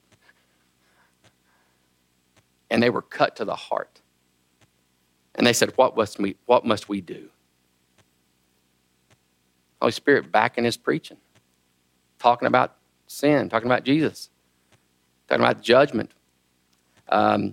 And they were cut to the heart. And they said, what must we do? Holy Spirit back in his preaching, talking about sin, talking about Jesus, talking about judgment. But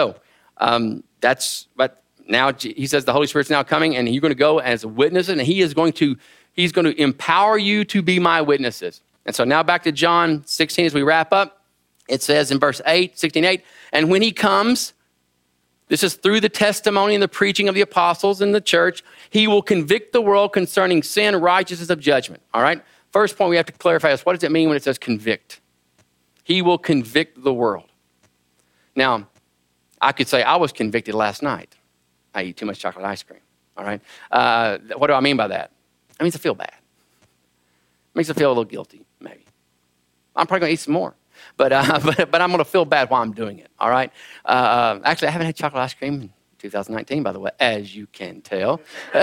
now he says the Holy Spirit's now coming, and you're going to go as a witness, and he's going to empower you to be my witnesses. And so now back to John 16 as we wrap up. It says in verse 16:8, and when he comes, this is through the testimony and the preaching of the apostles in the church, he will convict the world concerning sin, righteousness, of judgment. All right? First point we have to clarify is, what does it mean when it says convict? He will convict the world. Now, I could say I was convicted last night. I eat too much chocolate ice cream. All right? What do I mean by that? It means I feel bad. It makes me feel a little guilty, maybe. I'm probably going to eat some more. But I'm going to feel bad while I'm doing it, all right? Actually, I haven't had chocolate ice cream in 2019, by the way, as you can tell.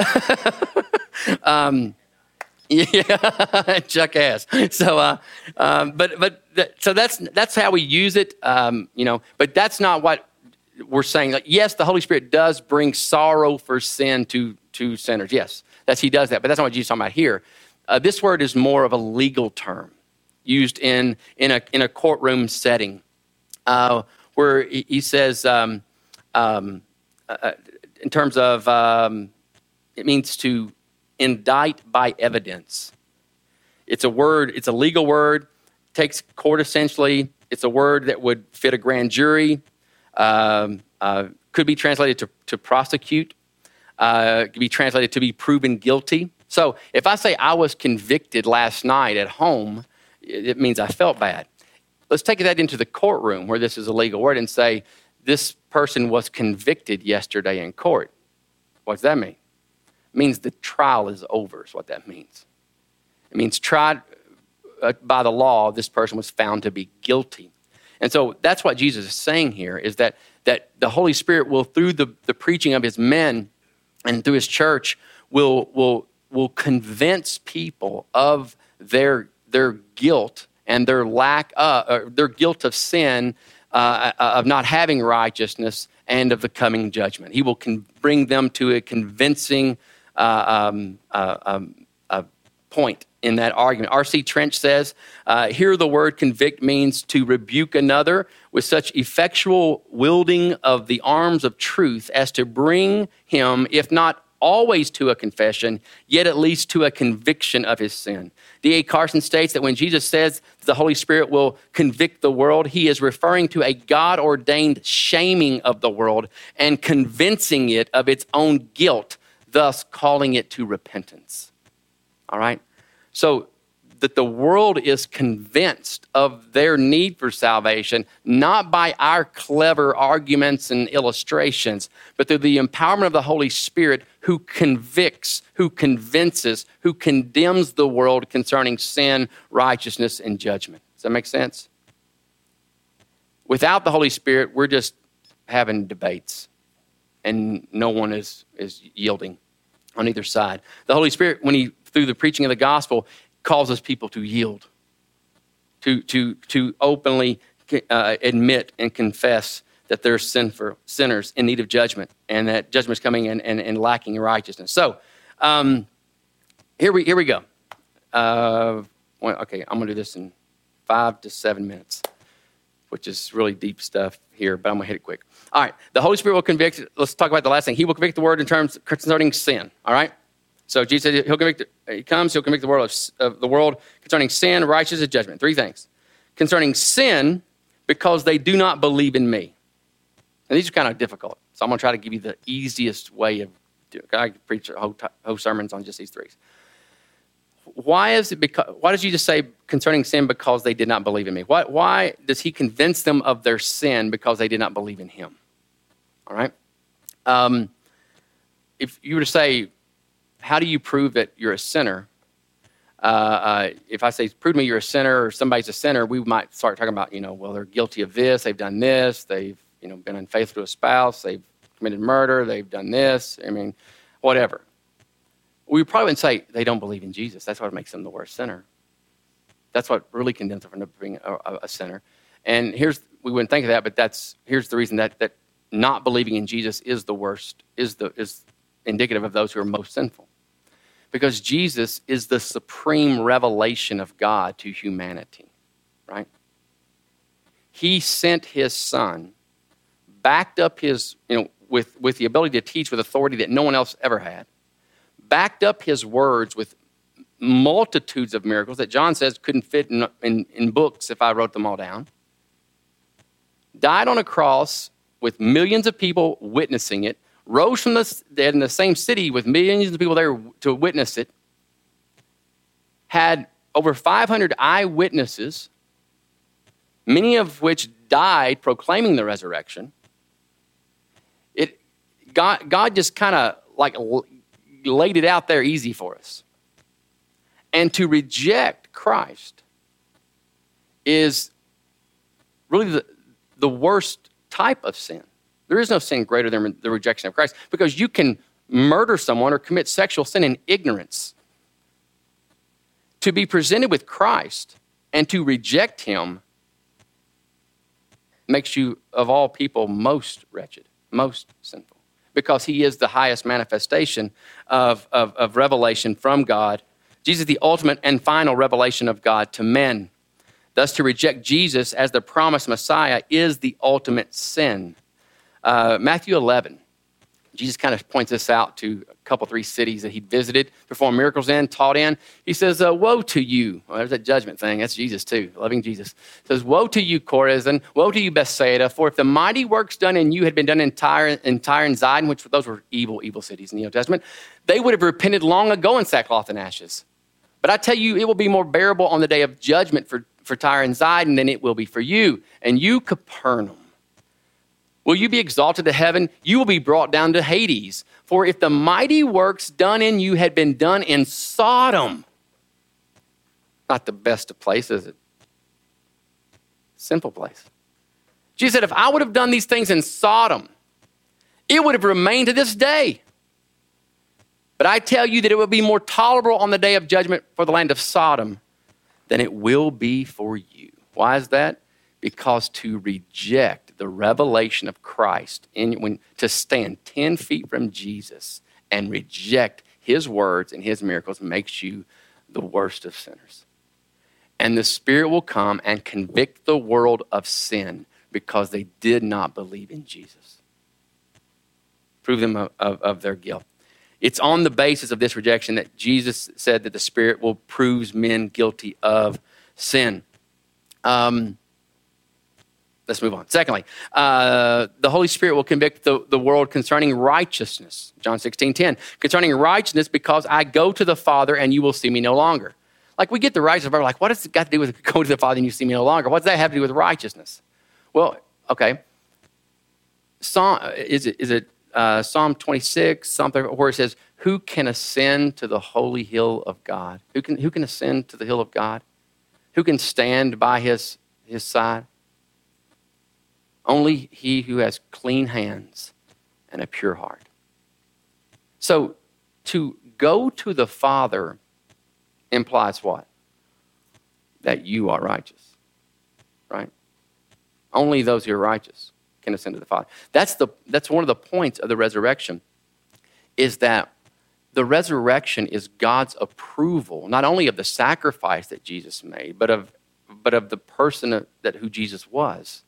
Yeah, Chuck ass. So, so that's how we use it, But that's not what we're saying. Like, yes, the Holy Spirit does bring sorrow for sin to sinners. Yes, he does that. But that's not what Jesus is talking about here. This word is more of a legal term, used in a courtroom setting, where he says, in terms of, it means to indict by evidence. It's a word, it's a legal word, takes court essentially. It's a word that would fit a grand jury, could be translated to prosecute, could be translated to be proven guilty. So if I say I was convicted last night at home, it means I felt bad. Let's take that into the courtroom where this is a legal word and say, this person was convicted yesterday in court. What does that mean? It means the trial is over is what that means. It means tried by the law, this person was found to be guilty. And so that's what Jesus is saying here, is that the Holy Spirit will, through the preaching of his men and through his church, will convince people of their guilt and their their guilt of sin, of not having righteousness, and of the coming judgment. He will bring them to a convincing point in that argument. R.C. Trench says, here the word convict means to rebuke another with such effectual wielding of the arms of truth as to bring him, if not always to a confession, yet at least to a conviction of his sin. D.A. Carson states that when Jesus says the Holy Spirit will convict the world, he is referring to a God-ordained shaming of the world and convincing it of its own guilt, thus calling it to repentance. All right? So that the world is convinced of their need for salvation, not by our clever arguments and illustrations, but through the empowerment of the Holy Spirit who convicts, who convinces, who condemns the world concerning sin, righteousness, and judgment. Does that make sense? Without the Holy Spirit, we're just having debates, and no one is yielding on either side. The Holy Spirit, through the preaching of the gospel, causes people to yield, to openly admit and confess that they're sinners in need of judgment, and that judgment is coming and lacking in righteousness. So here we go. Okay, I'm going to do this in 5 to 7 minutes, which is really deep stuff here, but I'm going to hit it quick. All right, the Holy Spirit will convict. Let's talk about the last thing. He will convict the world in terms concerning sin, all right? So Jesus said he'll convict the world concerning sin, righteousness, and judgment. 3 things. Concerning sin, because they do not believe in me. And these are kind of difficult, so I'm going to try to give you the easiest way of doing it. I could preach whole sermons on just these 3. Why does Jesus say concerning sin, because they did not believe in me? Why does he convince them of their sin because they did not believe in him? All right? If you were to say, how do you prove that you're a sinner? If I say, prove to me you're a sinner, or somebody's a sinner, we might start talking about, well, they're guilty of this, they've done this, they've, been unfaithful to a spouse, they've committed murder, they've done this, whatever. We probably wouldn't say they don't believe in Jesus. That's what makes them the worst sinner. That's what really condemns them from being a sinner. And we wouldn't think of that, but here's the reason that not believing in Jesus is the worst, is indicative of those who are most sinful. Because Jesus is the supreme revelation of God to humanity, right? He sent his son, backed up his, with the ability to teach with authority that no one else ever had, backed up his words with multitudes of miracles that John says couldn't fit in books if I wrote them all down, died on a cross with millions of people witnessing it, rose from the dead in the same city with millions of people there to witness it, had over 500 eyewitnesses, many of which died proclaiming the resurrection. God just kind of laid it out there easy for us. And to reject Christ is really the worst type of sin. There is no sin greater than the rejection of Christ, because you can murder someone or commit sexual sin in ignorance. To be presented with Christ and to reject him makes you, of all people, most wretched, most sinful, because he is the highest manifestation of revelation from God. Jesus is the ultimate and final revelation of God to men. Thus, to reject Jesus as the promised Messiah is the ultimate sin. Matthew 11, Jesus kind of points this out to a couple, 3 cities that he visited, performed miracles in, taught in. He says, woe to you. Well, there's that judgment thing. That's Jesus too, loving Jesus. He says, woe to you, Chorazin. Woe to you, Bethsaida. For if the mighty works done in you had been done in Tyre and Zidon, which those were evil cities in the Old Testament, they would have repented long ago in sackcloth and ashes. But I tell you, it will be more bearable on the day of judgment for Tyre and Zidon than it will be for you. And you, Capernaum, will you be exalted to heaven? You will be brought down to Hades. For if the mighty works done in you had been done in Sodom, not the best of places, is it? Simple place. Jesus said, if I would have done these things in Sodom, it would have remained to this day. But I tell you that it will be more tolerable on the day of judgment for the land of Sodom than it will be for you. Why is that? Because to reject the revelation of Christ, to stand 10 feet from Jesus and reject his words and his miracles makes you the worst of sinners. And the Spirit will come and convict the world of sin because they did not believe in Jesus. Prove them of their guilt. It's on the basis of this rejection that Jesus said that the Spirit will prove men guilty of sin. Let's move on. Secondly, the Holy Spirit will convict the world concerning righteousness. John 16:10. Concerning righteousness, because I go to the Father and you will see me no longer. Like we get the righteousness, but we're like, what has it got to do with go to the Father and you see me no longer? What does that have to do with righteousness? Well, okay. Psalm 26, something where it says, who can ascend to the holy hill of God? Who can ascend to the hill of God? Who can stand by his side? Only he who has clean hands and a pure heart. So to go to the Father implies what? That you are righteous, right? Only those who are righteous can ascend to the Father. That's one of the points of the resurrection, is that the resurrection is God's approval, not only of the sacrifice that Jesus made, but of the person who Jesus was.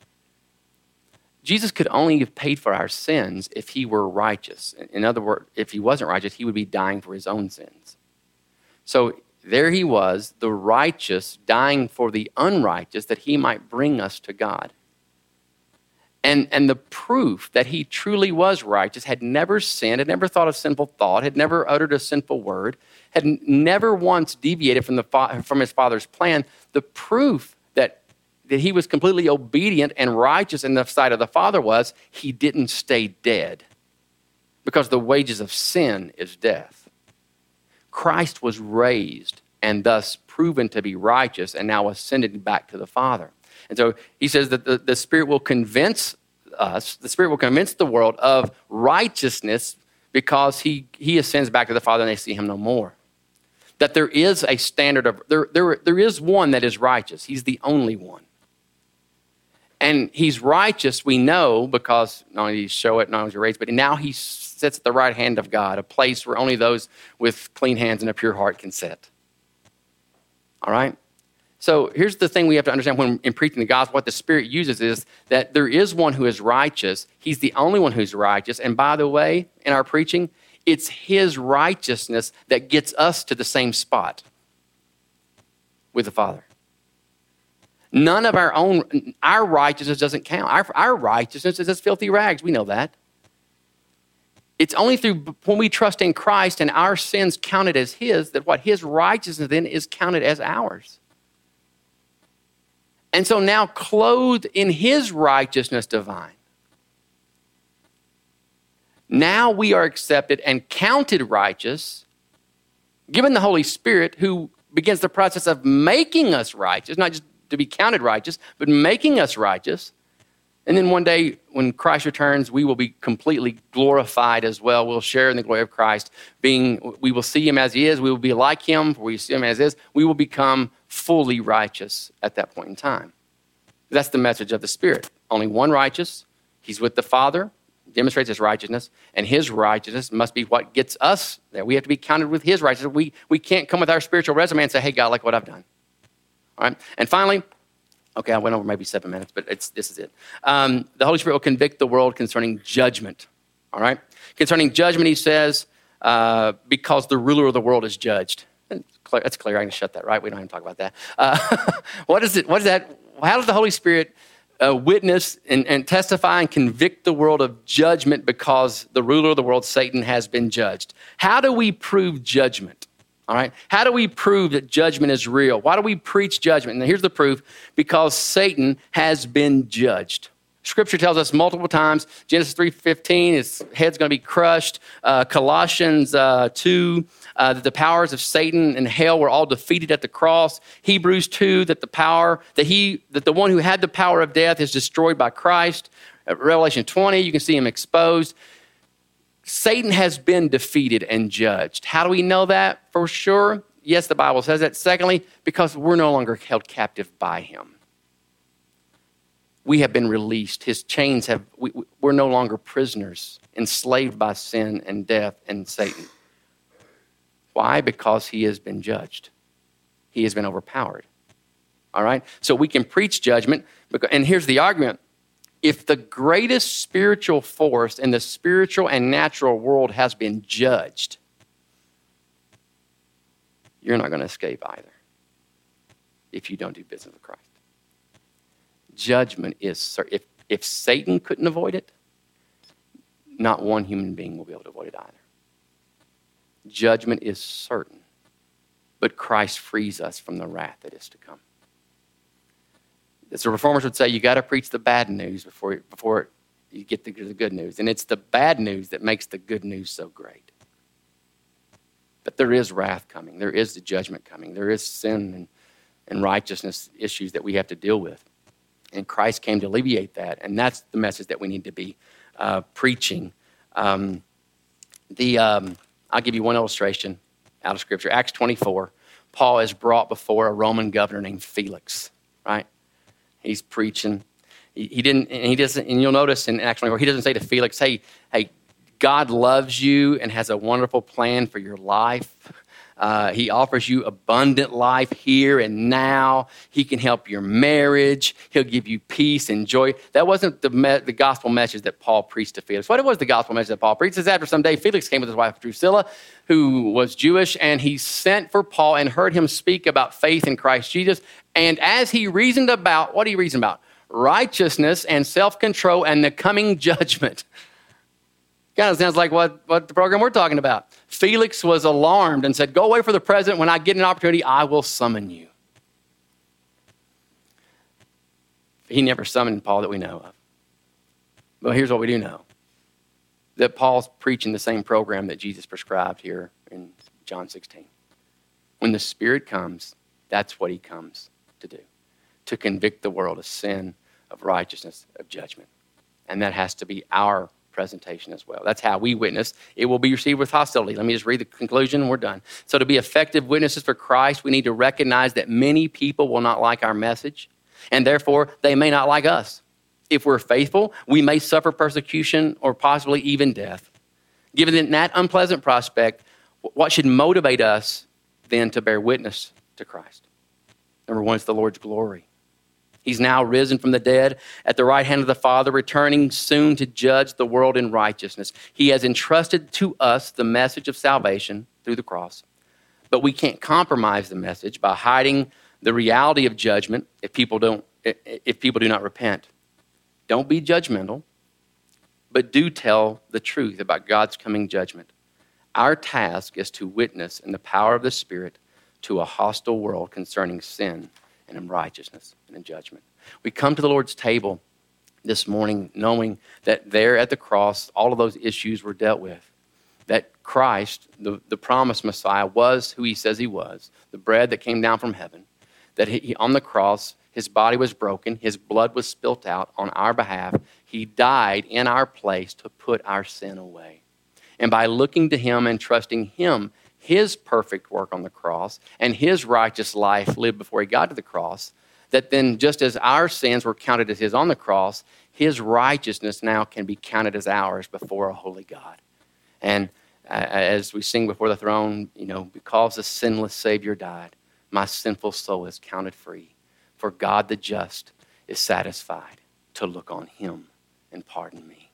Jesus could only have paid for our sins if he were righteous. In other words, if he wasn't righteous, he would be dying for his own sins. So there he was, the righteous, dying for the unrighteous, that he might bring us to God. And the proof that he truly was righteous, had never sinned, had never thought a sinful thought, had never uttered a sinful word, had never once deviated from his Father's plan. The proof that he was completely obedient and righteous in the sight of the Father was he didn't stay dead, because the wages of sin is death. Christ was raised and thus proven to be righteous and now ascended back to the Father. And so he says that the Spirit will convince us, the Spirit will convince the world of righteousness because he ascends back to the Father and they see him no more. That there is a standard of, there is one that is righteous. He's the only one. And he's righteous, we know, because not only did he show it, not only was he raised, but now he sits at the right hand of God, a place where only those with clean hands and a pure heart can sit. All right? So here's the thing we have to understand when in preaching the gospel, what the Spirit uses is that there is one who is righteous. He's the only one who's righteous. And by the way, in our preaching, it's his righteousness that gets us to the same spot with the Father. None of our righteousness doesn't count. Our righteousness is as filthy rags. We know that. It's only through when we trust in Christ and our sins counted as his, that what his righteousness then is counted as ours. And so now clothed in his righteousness divine, now we are accepted and counted righteous, given the Holy Spirit who begins the process of making us righteous, not just to be counted righteous, but making us righteous. And then one day when Christ returns, we will be completely glorified as well. We'll share in the glory of Christ. We will see him as he is. We will be like him, for we see him as is. We will become fully righteous at that point in time. That's the message of the Spirit. Only one righteous. He's with the Father, demonstrates his righteousness, and his righteousness must be what gets us there. We have to be counted with his righteousness. We can't come with our spiritual resume and say, hey, God, look what I've done. All right? And finally, okay, I went over maybe 7 minutes, but this is it. The Holy Spirit will convict the world concerning judgment. All right? Concerning judgment, he says, because the ruler of the world is judged. That's clear. I can shut that, right? We don't even talk about that. What is it? What is that? How does the Holy Spirit witness and testify and convict the world of judgment because the ruler of the world, Satan, has been judged? How do we prove judgment? All right. How do we prove that judgment is real? Why do we preach judgment? And here's the proof: because Satan has been judged. Scripture tells us multiple times. Genesis 3:15, his head's going to be crushed. Colossians 2, that the powers of Satan and hell were all defeated at the cross. Hebrews 2, that the one who had the power of death is destroyed by Christ. Revelation 20, you can see him exposed. Satan has been defeated and judged. How do we know that for sure? Yes, the Bible says that. Secondly, because we're no longer held captive by him. We have been released. His chains we're no longer prisoners, enslaved by sin and death and Satan. Why? Because he has been judged. He has been overpowered. All right? So we can preach judgment. And here's the argument. If the greatest spiritual force in the spiritual and natural world has been judged, you're not going to escape either if you don't do business with Christ. Judgment is certain. If Satan couldn't avoid it, not one human being will be able to avoid it either. Judgment is certain. but Christ frees us from the wrath that is to come. So reformers would say you got to preach the bad news before you get the good news. And it's the bad news that makes the good news so great. But there is wrath coming. There is the judgment coming. There is sin and righteousness issues that we have to deal with. And Christ came to alleviate that. And that's the message that we need to be preaching. I'll give you one illustration out of Scripture. Acts 24. Paul is brought before a Roman governor named Felix, right? He's preaching. He doesn't, and you'll notice in Acts 24, he doesn't say to Felix, hey, God loves you and has a wonderful plan for your life. He offers you abundant life here and now. He can help your marriage. He'll give you peace and joy. That wasn't the gospel message that Paul preached to Felix. What was the gospel message that Paul preached? Is after some day, Felix came with his wife Drusilla, who was Jewish, and he sent for Paul and heard him speak about faith in Christ Jesus. And as he reasoned about, what did he reason about? Righteousness and self-control and the coming judgment. Kind of sounds like what the program we're talking about. Felix was alarmed and said, go away for the present. When I get an opportunity, I will summon you. He never summoned Paul that we know of. But here's what we do know. That Paul's preaching the same program that Jesus prescribed here in John 16. When the Spirit comes, that's what he comes to do. To convict the world of sin, of righteousness, of judgment. And that has to be our presentation as well. That's how we witness. It will be received with hostility. Let me just read the conclusion and we're done. So to be effective witnesses for Christ, we need to recognize that many people will not like our message, and therefore they may not like us. If we're faithful, we may suffer persecution or possibly even death. Given that unpleasant prospect, what should motivate us then to bear witness to Christ? Number one, it's the Lord's glory. He's now risen from the dead at the right hand of the Father, returning soon to judge the world in righteousness. He has entrusted to us the message of salvation through the cross. But we can't compromise the message by hiding the reality of judgment if people do not repent. Don't be judgmental, but do tell the truth about God's coming judgment. Our task is to witness in the power of the Spirit to a hostile world concerning sin and unrighteousness and in judgment. We come to the Lord's table this morning knowing that there at the cross, all of those issues were dealt with. That Christ, the promised Messiah, was who he says he was, the bread that came down from heaven. That he on the cross, his body was broken, his blood was spilt out on our behalf. He died in our place to put our sin away. And by looking to him and trusting him, his perfect work on the cross and his righteous life lived before he got to the cross, that then just as our sins were counted as his on the cross, his righteousness now can be counted as ours before a holy God. And as we sing before the throne, because the sinless Savior died, my sinful soul is counted free. For God the just is satisfied to look on him and pardon me.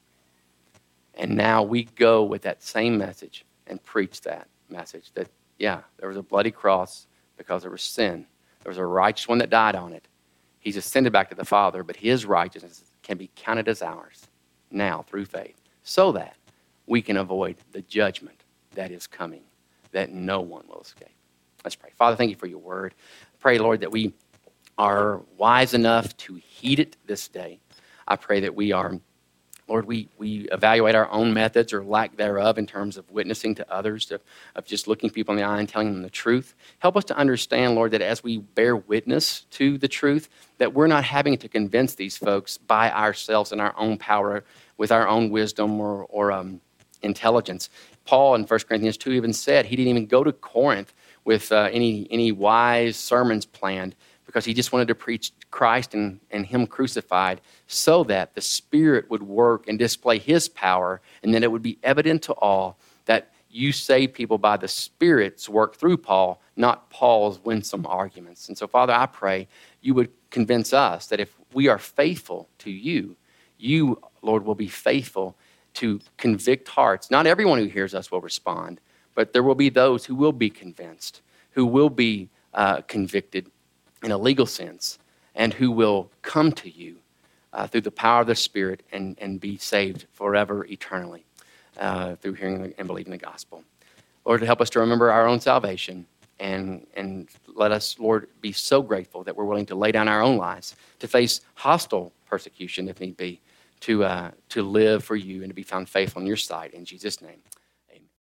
And now we go with that same message and preach that message that, there was a bloody cross because there was sin. There was a righteous one that died on it. He's ascended back to the Father, but his righteousness can be counted as ours now through faith so that we can avoid the judgment that is coming, that no one will escape. Let's pray. Father, thank you for your word. Pray, Lord, that we are wise enough to heed it this day. I pray that we are, Lord, we evaluate our own methods or lack thereof in terms of witnessing to others, of just looking people in the eye and telling them the truth. Help us to understand, Lord, that as we bear witness to the truth, that we're not having to convince these folks by ourselves in our own power, with our own wisdom or intelligence. Paul in 1 Corinthians 2 even said he didn't even go to Corinth with any wise sermons planned, because he just wanted to preach Christ and him crucified so that the Spirit would work and display his power, and then it would be evident to all that you save people by the Spirit's work through Paul, not Paul's winsome arguments. And so, Father, I pray you would convince us that if we are faithful to you, you, Lord, will be faithful to convict hearts. Not everyone who hears us will respond, but there will be those who will be convinced, who will be convicted in a legal sense, and who will come to you through the power of the Spirit and be saved forever, eternally, through hearing and believing the gospel. Lord, help us to remember our own salvation And let us, Lord, be so grateful that we're willing to lay down our own lives, to face hostile persecution if need be, to live for you and to be found faithful in your sight. In Jesus' name.